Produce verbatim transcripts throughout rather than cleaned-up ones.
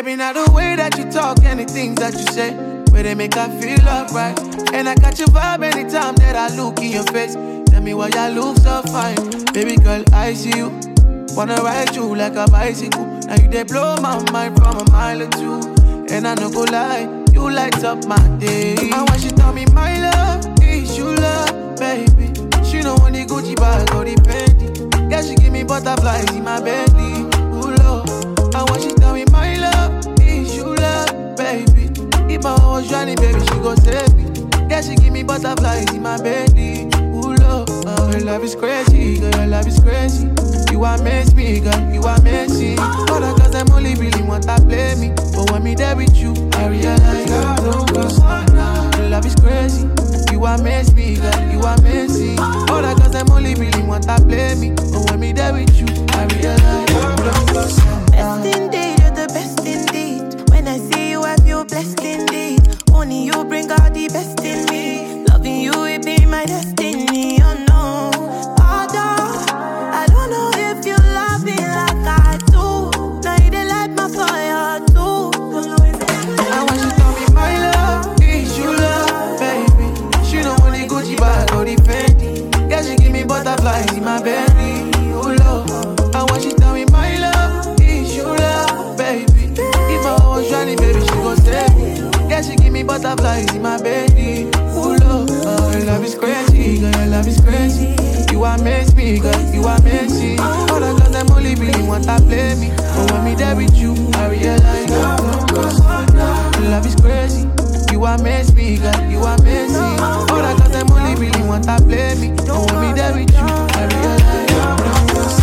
Baby, now the way that you talk and the things that you say, where they make I feel alright. And I catch your vibe anytime that I look in your face. Tell me why you look so fine. Baby girl, I see you. Wanna ride you like a bicycle. Now you they blow my mind from a mile or two. And I no go lie, you light up my day. And when she tell me my love is you love, baby, she don't want the Gucci bag or the Fendi. Yeah, she give me butterflies in my belly. Ooh, Lord. And when she tell me my love is you love, baby, if I was Johnny, baby, she go save me. Yeah, she give me butterflies in my belly. Ooh, Lord. Oh, your love is crazy, girl, your love is crazy. You amaze me, girl, you amazing. All the girls, them only really want to play me. But when me there with you, I realize love don't cost nothing. Your love is crazy. You amaze me, girl, you amazing. All the girls, them only really want to play me. But when me there with you, I realize love don't cost nothing. Best indeed, you're the best indeed. When I see you, I feel blessed indeed. Only you bring out the best in me. Loving you, it be my destiny. Oh no, Father, I don't know if you love me like I do. Now you dey light my fire too. And when she tell me my love is you love, baby, she don't want the Gucci bag or the Fendi. Yeah, she give me butterflies in my belly. Oh Lord. And when she tell me my love is you love, baby, if I was Johnny, baby, she go save me. Yeah, she give me butterflies in my belly. Oh Lord. Oh, your love is crazy, girl, your love is crazy. You amaze me, girl, you amazing. All the girls, them only really want to play me. But when me there with you, I realize love don't cost nothing. Your love is crazy. You amaze me, girl, you amazing. All the girls, them only really want to play me. But when me there with you, I realize love don't cost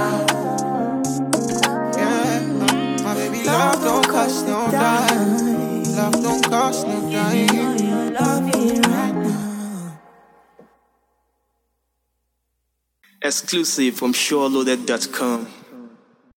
nothing. Yeah, my baby, love don't cost no dime. Love don't cost no dime. Exclusive from Sure Loaded dot com.